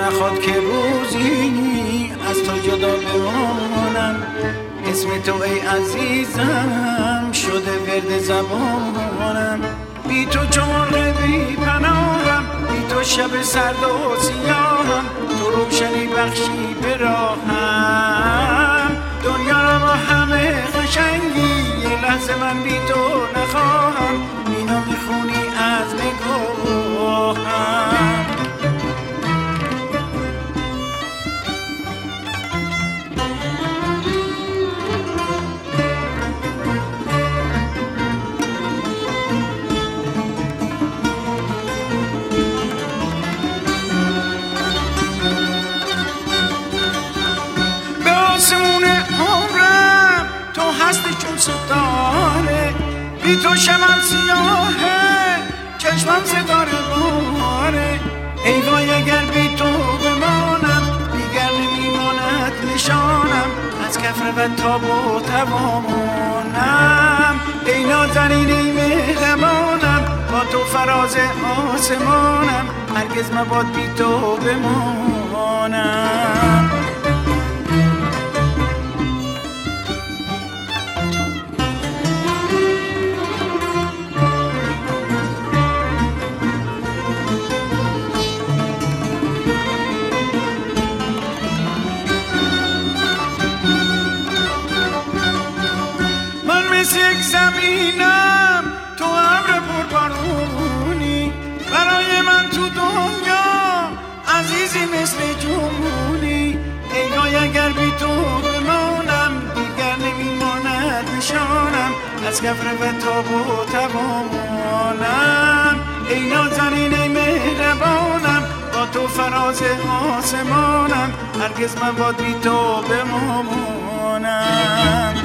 نخواد که روزی از تو جدا بمانم، اسم تو ای عزیزم شده ورد زبانم. بی تو چون بی پناهم، بی تو شب سرد و سیاهم، تو روشنی بخشی به راهم. دنیا را با همه قشنگی، یه لحظه من بی تو نخواهم، اینو میخونی از نگاهم. آسمون عمرم تو هستی چون ستاره، بی تو شبم سیاهه چشمم ستاره باره. ای وای اگر بی تو بمانم، دیگر نمیماند نشانم، از کف رود تاب و توانم. ای نازنین ای مهربانم، با تو فراز آسمانم، هرگز مباد بی تو بمانم. یک زمینم تو ابر پربارونی، برای من تو دنیا عزیزی مثل جمونی. ای وای اگر بی تو بمانم، دیگر نمیماند نشانم، از کف رود تاب و توانم. ای نازنین ای مهربانم، با تو فراز آسمانم، هرگز مباد بی تو بمانم.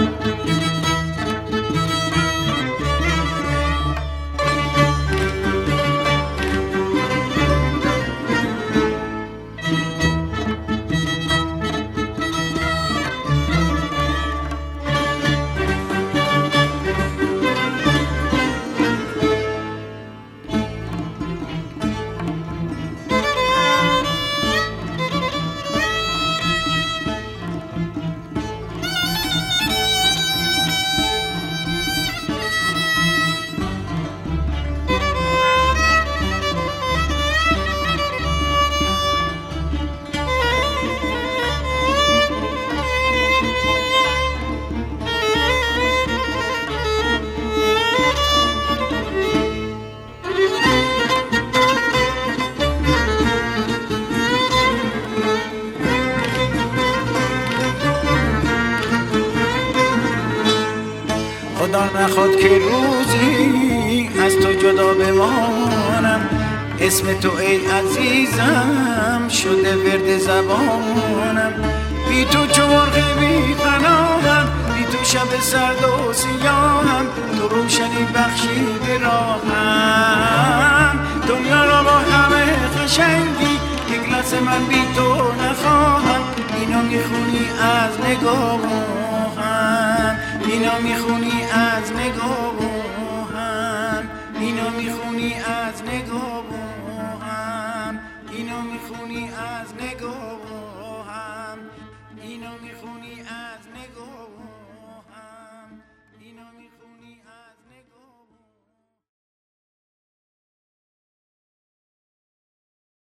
خدا نخواد که روزی از تو جدا بمانم، اسم تو ای عزیزم شده ورد زبانم. بی تو چو مرغ بی پناهم، بی تو شب سرد و سیاهم، تو روشنی بخشی به راهم. دنیا را با همه قشنگی، یک لحظه من بی تو نخواهم، اینو میخونی از نگاهم، اینو میخونی از نگاه.